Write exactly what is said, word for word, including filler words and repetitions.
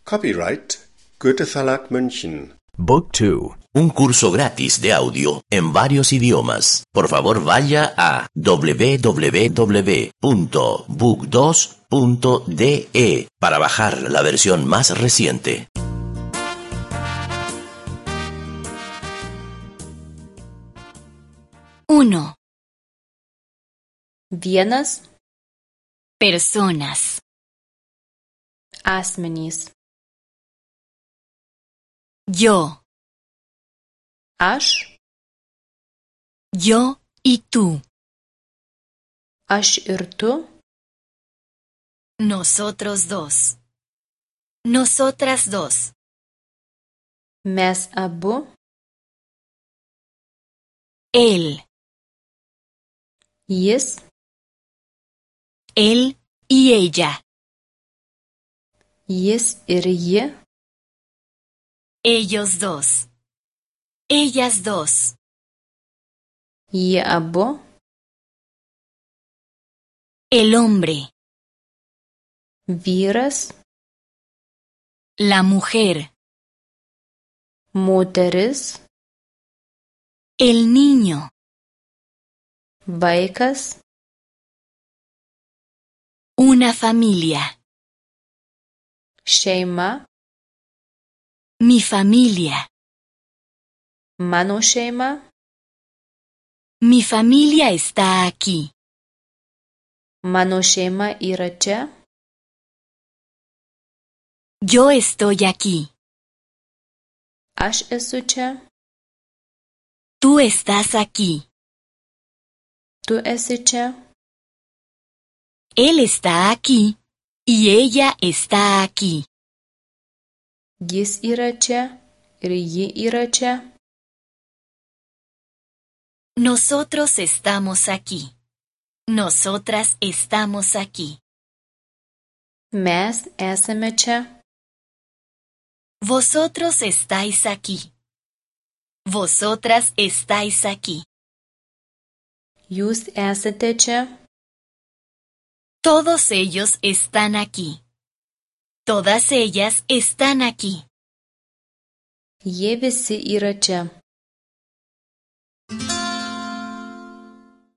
Copyright Goethe Verlag München. Book two. Un curso gratis de audio en varios idiomas. Por favor, vaya a doble u doble u doble u punto book dos punto de para bajar la versión más reciente. Uno. Vienas, Personas. asmenys. Yo. Aš, Yo y tú. aš ir tu, Nosotros dos. Nosotras dos. mes abu, Él. jis, Él y ella. jis ir ji, Ellos dos. Ellas dos. jie abu, El hombre. vyras, La mujer. moteris, El niño. vaikas, Una familia. šeima, Mi familia. mano šeima, Mi familia está aquí. mano šeima yra čia, Yo estoy aquí. aš esu čia, Tú estás aquí. tu esi čia, Él está aquí y ella está aquí. jis yra čia ir ji yra čia, Nosotros estamos aquí. Nosotras estamos aquí. mes esame čia, Vosotros estáis aquí. Vosotras estáis aquí. jūs esate čia, Todos ellos están aquí. Todas ellas están aquí. jie visi yra čia.